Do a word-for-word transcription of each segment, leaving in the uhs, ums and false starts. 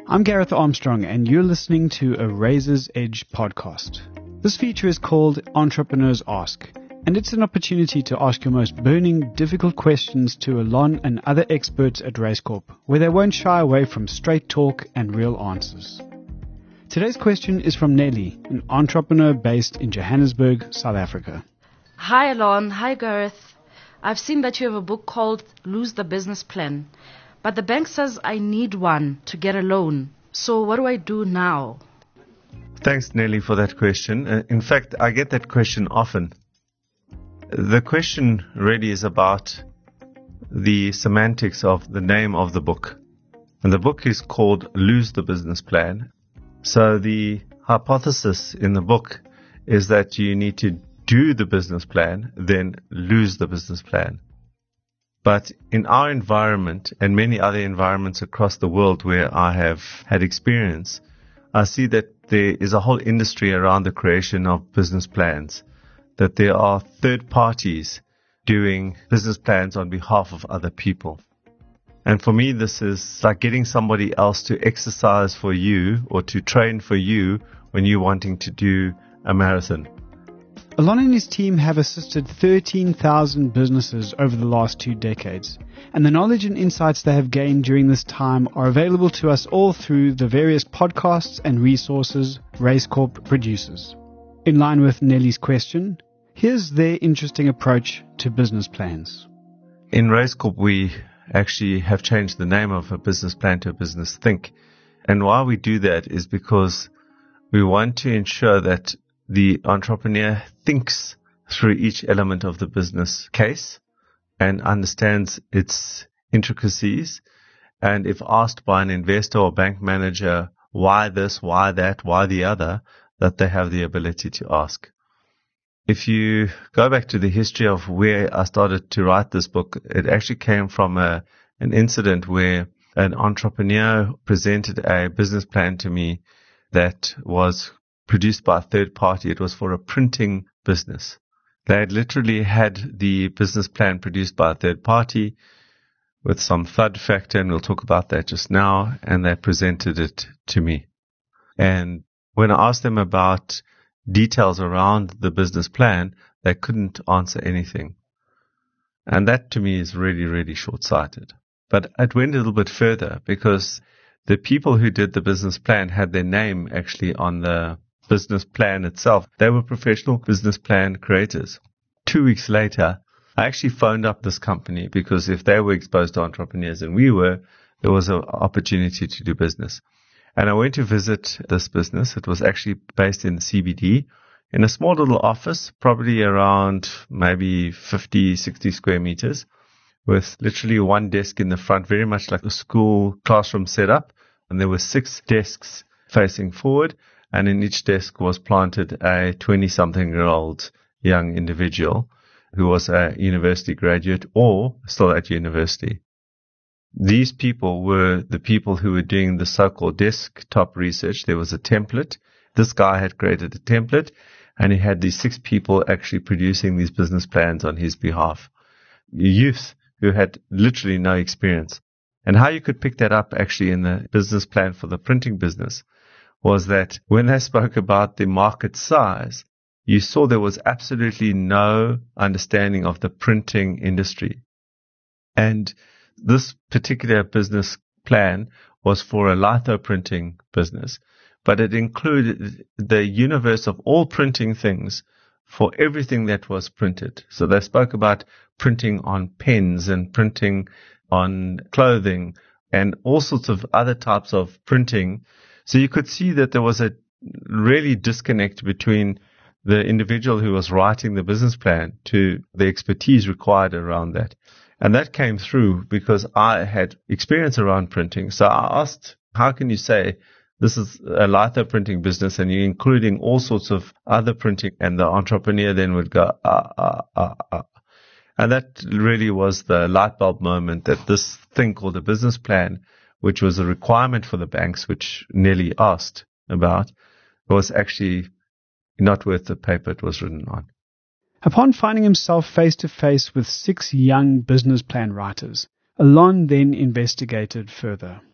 I'm Gareth Armstrong, and you're listening to a Razor's Edge podcast. This feature is called Entrepreneurs Ask, and it's an opportunity to ask your most burning, difficult questions to Alon and other experts at RaceCorp, where they won't shy away from straight talk and real answers. Today's question is from Nelly, an entrepreneur based in Johannesburg, South Africa. Hi Alon, hi Gareth. I've seen that you have a book called Lose the Business Plan, but the bank says I need one to get a loan. So what do I do now? Thanks, Nelly, for that question. Uh, in fact, I get that question often. The question really is about the semantics of the name of the book. And the book is called Lose the Business Plan. So the hypothesis in the book is that you need to do the business plan, then lose the business plan. But in our environment and many other environments across the world where I have had experience, I see that there is a whole industry around the creation of business plans, that there are third parties doing business plans on behalf of other people. And for me, this is like getting somebody else to exercise for you or to train for you when you're wanting to do a marathon. Alon and his team have assisted thirteen thousand businesses over the last two decades, and the knowledge and insights they have gained during this time are available to us all through the various podcasts and resources RaceCorp produces. In line with Nelly's question, here's their interesting approach to business plans. In RaceCorp, we actually have changed the name of a business plan to a business think. And why we do that is because we want to ensure that the entrepreneur thinks through each element of the business case and understands its intricacies. And if asked by an investor or bank manager, why this, why that, why the other, that they have the ability to ask. If you go back to the history of where I started to write this book, it actually came from a, an incident where an entrepreneur presented a business plan to me that was produced by a third party. It was for a printing business. They had literally had the business plan produced by a third party with some thud factor, and we'll talk about that just now, and they presented it to me. And when I asked them about details around the business plan, they couldn't answer anything. And that to me is really, really short-sighted. But it went a little bit further because the people who did the business plan had their name actually on the business plan itself. They were professional business plan creators. Two weeks later, I actually phoned up this company because if they were exposed to entrepreneurs and we were, there was an opportunity to do business. And I went to visit this business. It was actually based in the C B D in a small little office, probably around maybe fifty, sixty square meters, with literally one desk in the front, very much like a school classroom setup. And there were six desks facing forward. And in each desk was planted a twenty-something-year-old young individual who was a university graduate or still at university. These people were the people who were doing the so-called desktop research. There was a template. This guy had created a template, and he had these six people actually producing these business plans on his behalf. Youth who had literally no experience. And how you could pick that up actually in the business plan for the printing business was that when they spoke about the market size, you saw there was absolutely no understanding of the printing industry. And this particular business plan was for a litho printing business, but it included the universe of all printing things for everything that was printed. So they spoke about printing on pens and printing on clothing and all sorts of other types of printing. So you could see that there was a really disconnect between the individual who was writing the business plan to the expertise required around that. And that came through because I had experience around printing. So I asked, how can you say this is a litho printing business and you're including all sorts of other printing? And the entrepreneur then would go, ah, ah, ah, ah. And that really was the light bulb moment that this thing called a business plan, which was a requirement for the banks, which Nelly asked about, was actually not worth the paper it was written on. Upon finding himself face to face with six young business plan writers, Alon then investigated further.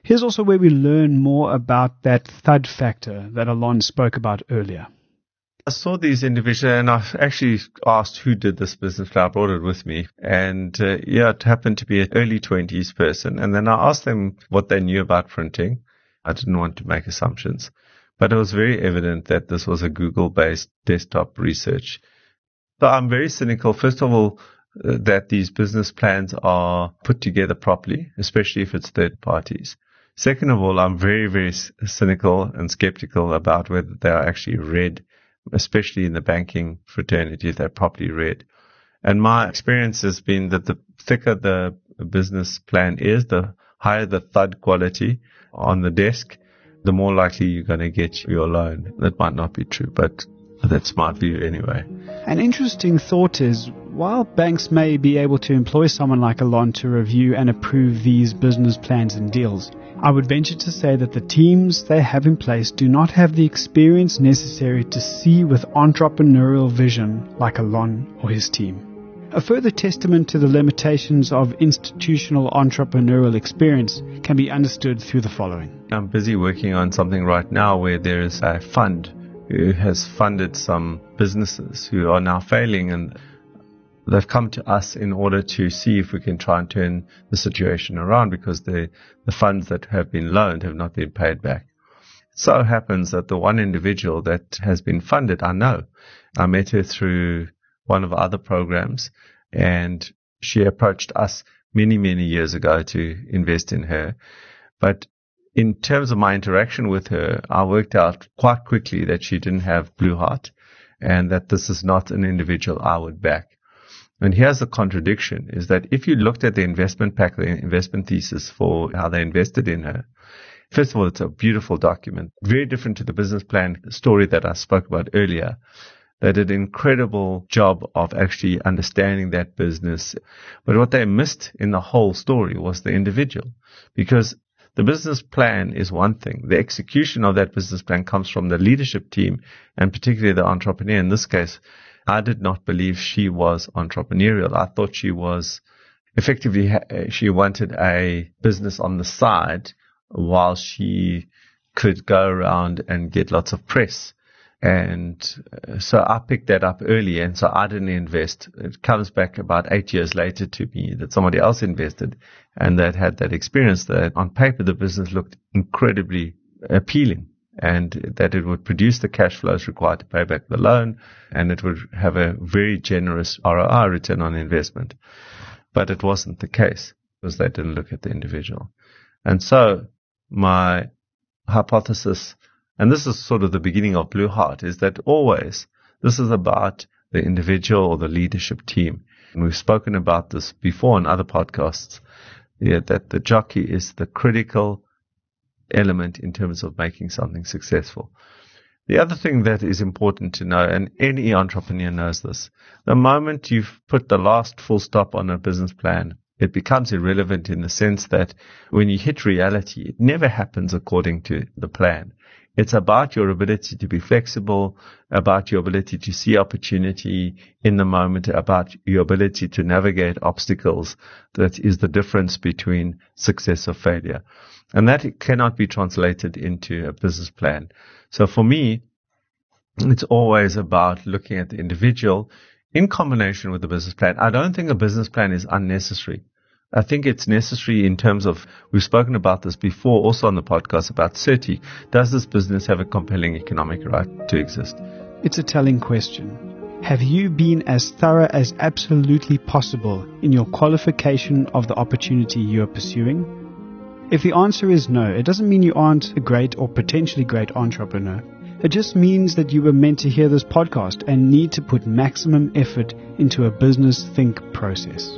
Here's also where we learn more about that thud factor that Alon spoke about earlier. I saw these individuals and I actually asked who did this business plan. I brought it with me. And uh, yeah, it happened to be an early twenties person. And then I asked them what they knew about printing. I didn't want to make assumptions. But it was very evident that this was a Google-based desktop research. So I'm very cynical, first of all, uh, that these business plans are put together properly, especially if it's third parties. Second of all, I'm very, very cynical and skeptical about whether they are actually read, especially in the banking fraternity, if they're properly read. And my experience has been that the thicker the business plan is, the higher the thud quality on the desk, the more likely you're going to get your loan. That might not be true, but that's my view anyway. An interesting thought is, while banks may be able to employ someone like Alon to review and approve these business plans and deals, I would venture to say that the teams they have in place do not have the experience necessary to see with entrepreneurial vision like Alon or his team. A further testament to the limitations of institutional entrepreneurial experience can be understood through the following. I'm busy working on something right now where there is a fund who has funded some businesses who are now failing, and they've come to us in order to see if we can try and turn the situation around because the, the funds that have been loaned have not been paid back. It so happens that the one individual that has been funded, I know. I met her through one of our other programs, and she approached us many, many years ago to invest in her. But in terms of my interaction with her, I worked out quite quickly that she didn't have Blue Heart and that this is not an individual I would back. And here's the contradiction, is that if you looked at the investment pack, the investment thesis for how they invested in her, first of all, it's a beautiful document, very different to the business plan story that I spoke about earlier. They did an incredible job of actually understanding that business. But what they missed in the whole story was the individual, because the business plan is one thing. The execution of that business plan comes from the leadership team, and particularly the entrepreneur. In this case, I did not believe she was entrepreneurial. I thought she was effectively, she wanted a business on the side while she could go around and get lots of press. And so I picked that up early, and so I didn't invest. It comes back about eight years later to me that somebody else invested and that had that experience that on paper the business looked incredibly appealing and that it would produce the cash flows required to pay back the loan and it would have a very generous R O I, return on investment. But it wasn't the case because they didn't look at the individual. And so my hypothesis, and this is sort of the beginning of Blue Heart, is that always this is about the individual or the leadership team. And we've spoken about this before in other podcasts, yeah, that the jockey is the critical element in terms of making something successful. The other thing that is important to know, and any entrepreneur knows this, the moment you've put the last full stop on a business plan, it becomes irrelevant in the sense that when you hit reality, it never happens according to the plan. It's about your ability to be flexible, about your ability to see opportunity in the moment, about your ability to navigate obstacles. That is the difference between success or failure. And that cannot be translated into a business plan. So for me, it's always about looking at the individual in combination with the business plan. I don't think a business plan is unnecessary. I think it's necessary in terms of, we've spoken about this before also on the podcast about CERTI. Does this business have a compelling economic right to exist? It's a telling question. Have you been as thorough as absolutely possible in your qualification of the opportunity you are pursuing? If the answer is no, it doesn't mean you aren't a great or potentially great entrepreneur. It just means that you were meant to hear this podcast and need to put maximum effort into a business think process.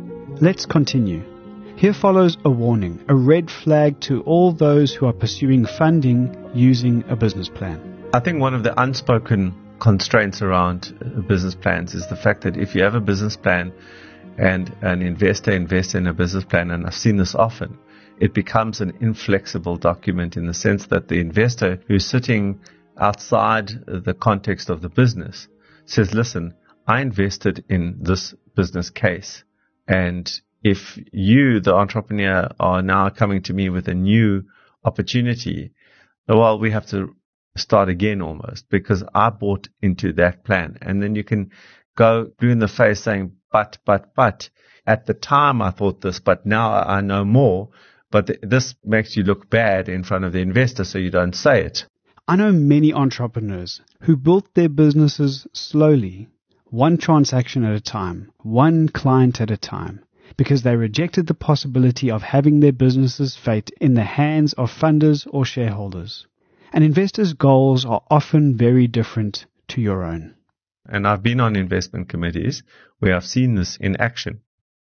Let's continue. Here follows a warning, a red flag to all those who are pursuing funding using a business plan. I think one of the unspoken constraints around business plans is the fact that if you have a business plan and an investor invests in a business plan, and I've seen this often, it becomes an inflexible document in the sense that the investor who's sitting outside the context of the business says, listen, I invested in this business case. And if you, the entrepreneur, are now coming to me with a new opportunity, well, we have to start again almost, because I bought into that plan. And then you can go blue in the face saying, but, but, but, at the time I thought this, but now I know more. But th- this makes you look bad in front of the investor, so you don't say it. I know many entrepreneurs who built their businesses slowly, one transaction at a time, one client at a time, because they rejected the possibility of having their business's fate in the hands of funders or shareholders. And investors' goals are often very different to your own. And I've been on investment committees where I've seen this in action,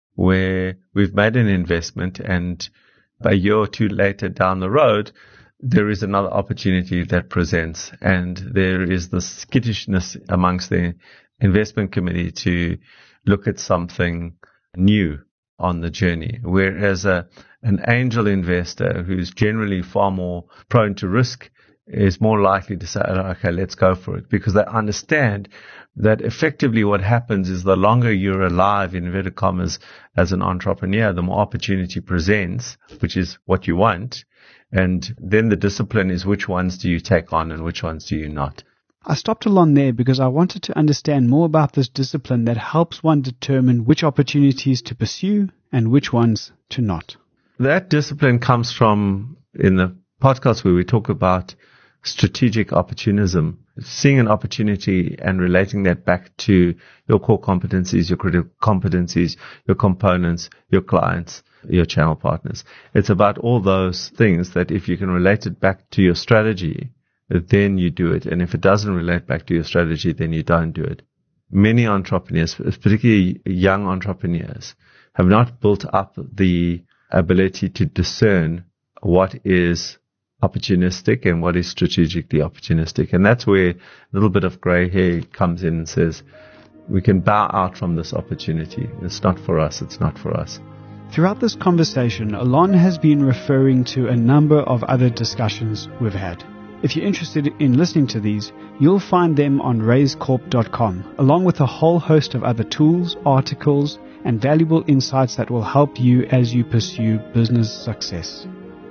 where we've made an investment and a year or two later down the road, there is another opportunity that presents, and there is this skittishness amongst the investment committee to look at something new on the journey. Whereas a, an angel investor who's generally far more prone to risk is more likely to say, okay, let's go for it, because they understand that effectively what happens is the longer you're alive, in inverted commas, as an entrepreneur, the more opportunity presents, which is what you want. And then the discipline is which ones do you take on and which ones do you not. I stopped along there because I wanted to understand more about this discipline that helps one determine which opportunities to pursue and which ones to not. That discipline comes from, in the podcast where we talk about strategic opportunism, seeing an opportunity and relating that back to your core competencies, your critical competencies, your components, your clients, your channel partners. It's about all those things that if you can relate it back to your strategy, then you do it. And if it doesn't relate back to your strategy, then you don't do it. Many entrepreneurs, particularly young entrepreneurs, have not built up the ability to discern what is opportunistic and what is strategically opportunistic. And that's where a little bit of gray hair comes in and says, we can bow out from this opportunity. It's not for us. It's not for us. Throughout this conversation, Alon has been referring to a number of other discussions we've had. If you're interested in listening to these, you'll find them on raise corp dot com, along with a whole host of other tools, articles, and valuable insights that will help you as you pursue business success.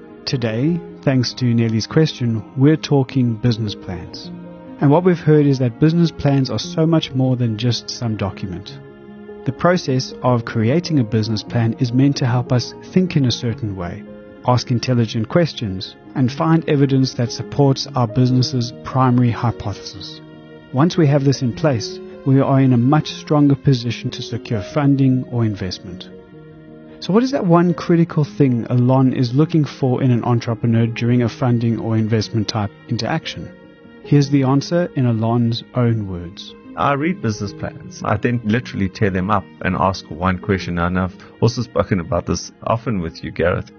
Today, thanks to Nelly's question, we're talking business plans. And what we've heard is that business plans are so much more than just some document. The process of creating a business plan is meant to help us think in a certain way, ask intelligent questions, and find evidence that supports our business's primary hypothesis. Once we have this in place, we are in a much stronger position to secure funding or investment. So what is that one critical thing Alon is looking for in an entrepreneur during a funding or investment type interaction? Here's the answer in Alon's own words. I read business plans. I then literally tear them up and ask one question. And I've also spoken about this often with you, Gareth.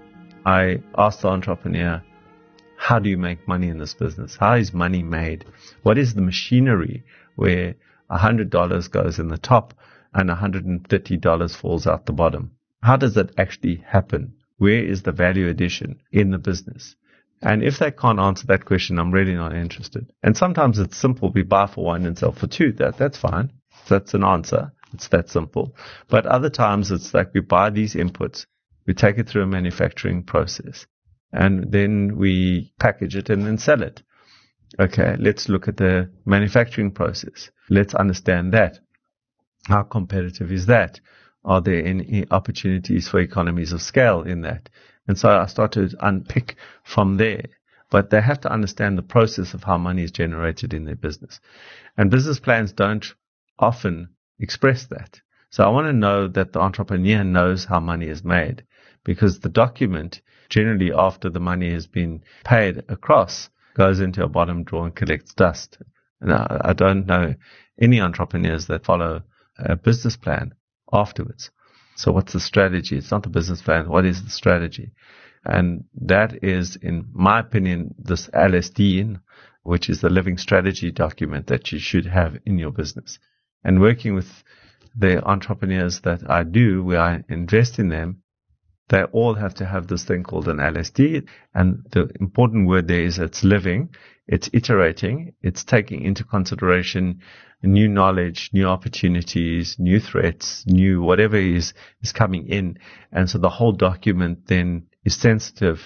I ask the entrepreneur, how do you make money in this business? How is money made? What is the machinery where one hundred dollars goes in the top and one hundred thirty dollars falls out the bottom? How does that actually happen? Where is the value addition in the business? And if they can't answer that question, I'm really not interested. And sometimes it's simple. We buy for one and sell for two. That, that's fine. That's an answer. It's that simple. But other times it's like we buy these inputs, we take it through a manufacturing process, and then we package it and then sell it. Okay, let's look at the manufacturing process. Let's understand that. How competitive is that? Are there any opportunities for economies of scale in that? And so I started to unpick from there. But they have to understand the process of how money is generated in their business. And business plans don't often express that. So I want to know that the entrepreneur knows how money is made, because the document, generally after the money has been paid across, goes into a bottom drawer and collects dust. And I, I don't know any entrepreneurs that follow a business plan afterwards. So what's the strategy? It's not the business plan. What is the strategy? And that is, in my opinion, this L S D, which is the living strategy document that you should have in your business. And working with the entrepreneurs that I do, where I invest in them, they all have to have this thing called an L S D. And the important word there is it's living. It's iterating. It's taking into consideration new knowledge, new opportunities, new threats, new whatever is, is coming in. And so the whole document then is sensitive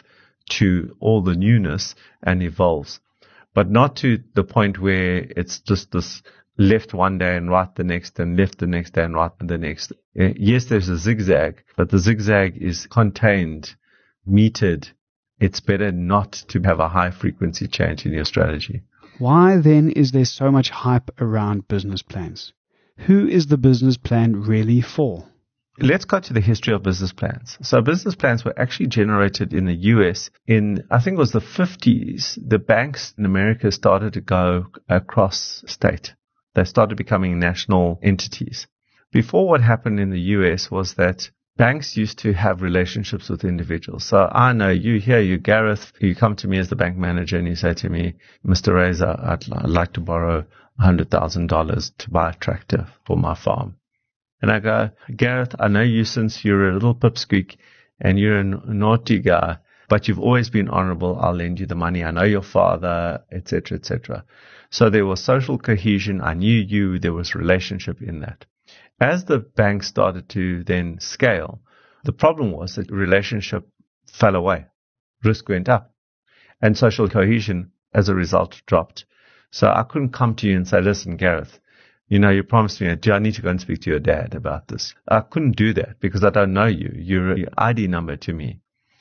to all the newness and evolves, but not to the point where it's just this left one day and right the next, and left the next day and right the next. Yes, there's a zigzag, but the zigzag is contained, metered. It's better not to have a high frequency change in your strategy. Why then is there so much hype around business plans? Who is the business plan really for? Let's go to the history of business plans. So business plans were actually generated in the U S in, I think it was the fifties. The banks in America started to go across state. They started becoming national entities. Before, what happened in the U S was that banks used to have relationships with individuals. So I know you here, you Gareth, you come to me as the bank manager and you say to me, Mister Razor, I'd, I'd like to borrow one hundred thousand dollars to buy a tractor for my farm. And I go, Gareth, I know you since you're a little pipsqueak and you're a naughty guy, but you've always been honorable. I'll lend you the money. I know your father, et cetera, et cetera. So there was social cohesion. I knew you. There was relationship in that. As the bank started to then scale, the problem was that relationship fell away. Risk went up. And social cohesion, as a result, dropped. So I couldn't come to you and say, listen, Gareth, you know, you promised me, do I need to go and speak to your dad about this? I couldn't do that because I don't know you. You're an I D number to me.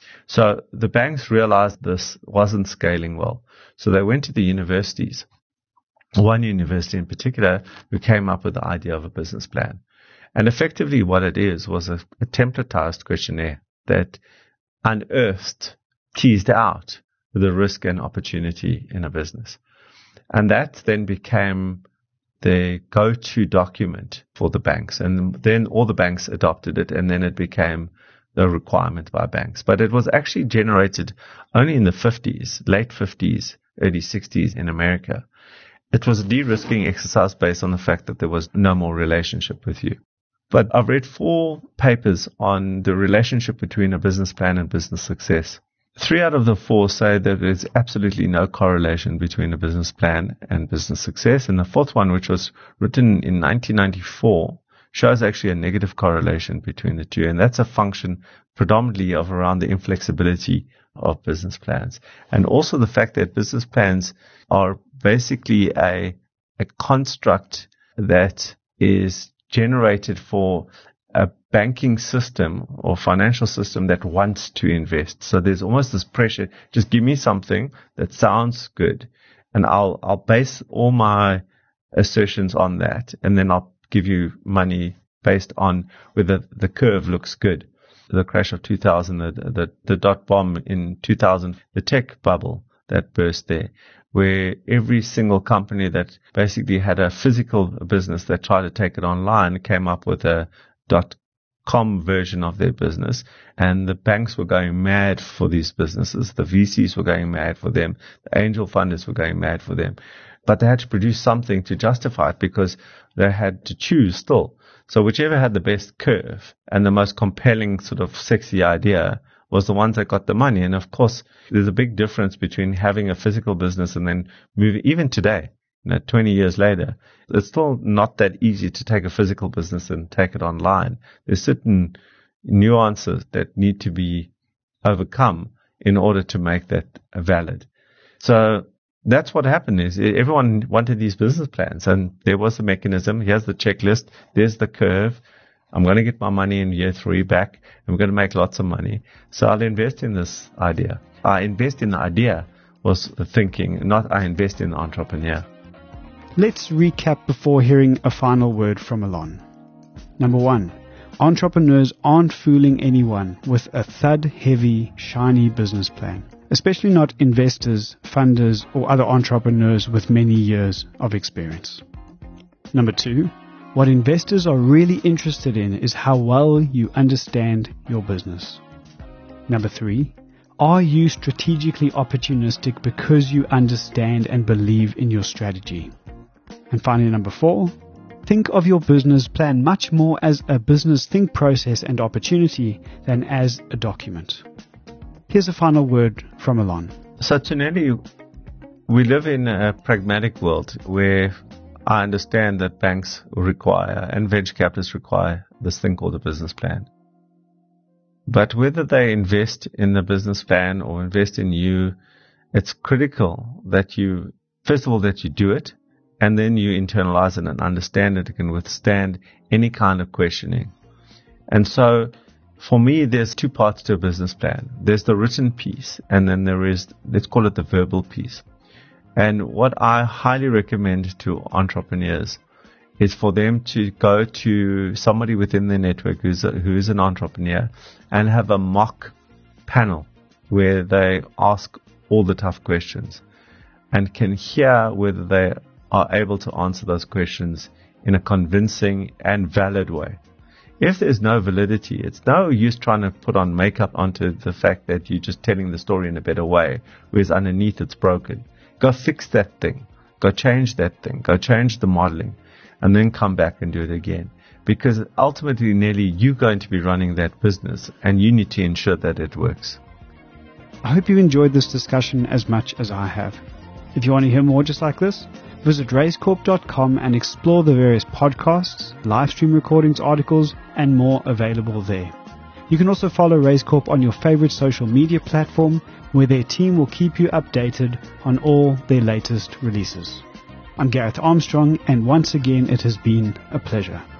So the banks realized this wasn't scaling well. So they went to the universities. One university in particular who came up with the idea of a business plan. And effectively what it is was a, a templatized questionnaire that unearthed, teased out the risk and opportunity in a business. And that then became the go-to document for the banks. And then all the banks adopted it, and then it became the requirement by banks. But it was actually generated only in the fifties, late fifties, early sixties in America. It was a de-risking exercise based on the fact that there was no more relationship with you. But I've read four papers on the relationship between a business plan and business success. Three out of the four say that there's absolutely no correlation between a business plan and business success. And the fourth one, which was written in nineteen ninety-four, shows actually a negative correlation between the two. And that's a function predominantly of around the inflexibility of business plans. And also the fact that business plans are basically a, a construct that is generated for a banking system or financial system that wants to invest. So there's almost this pressure, just give me something that sounds good and I'll, I'll base all my assertions on that. And then I'll give you money based on whether the curve looks good. The crash of two thousand, the, the, the dot bomb in two thousand, the tech bubble that burst there, where every single company that basically had a physical business that tried to take it online came up with a dot com version of their business, and the banks were going mad for these businesses. The V Cs were going mad for them. The angel funders were going mad for them. But they had to produce something to justify it because they had to choose still. So whichever had the best curve and the most compelling sort of sexy idea was the ones that got the money. And of course, there's a big difference between having a physical business and then moving, even today, you know, twenty years later, it's still not that easy to take a physical business and take it online. There's certain nuances that need to be overcome in order to make that valid. So that's what happened is everyone wanted these business plans, and there was a mechanism. Here's the checklist. There's the curve. I'm going to get my money in year three back, and we're going to make lots of money. So I'll invest in this idea. I invest in the idea was the thinking, not I invest in the entrepreneur. Let's recap before hearing a final word from Alon. Number one, entrepreneurs aren't fooling anyone with a thud-heavy, shiny business plan, especially not investors, funders, or other entrepreneurs with many years of experience. Number two, what investors are really interested in is how well you understand your business. Number three, are you strategically opportunistic because you understand and believe in your strategy? And finally, number four, think of your business plan much more as a business think process and opportunity than as a document. Here's a final word from Alon. So Tuneli, we live in a pragmatic world where I understand that banks require and venture capitalists require this thing called a business plan. But whether they invest in the business plan or invest in you, it's critical that you, first of all, that you do it, and then you internalize it and understand that it can withstand any kind of questioning. And so, for me, there's two parts to a business plan. There's the written piece, and then there is, let's call it the verbal piece. And what I highly recommend to entrepreneurs is for them to go to somebody within their network who's a, who is an entrepreneur and have a mock panel where they ask all the tough questions and can hear whether they are able to answer those questions in a convincing and valid way. If there's no validity, it's no use trying to put on makeup onto the fact that you're just telling the story in a better way, whereas underneath it's broken. Go fix that thing. Go change that thing. Go change the modeling. And then come back and do it again. Because ultimately, Nelly, you're going to be running that business, and you need to ensure that it works. I hope you enjoyed this discussion as much as I have. If you want to hear more just like this, visit raise corp dot com and explore the various podcasts, live stream recordings, articles, and more available there. You can also follow RaiseCorp on your favorite social media platform, where their team will keep you updated on all their latest releases. I'm Gareth Armstrong, and once again it has been a pleasure.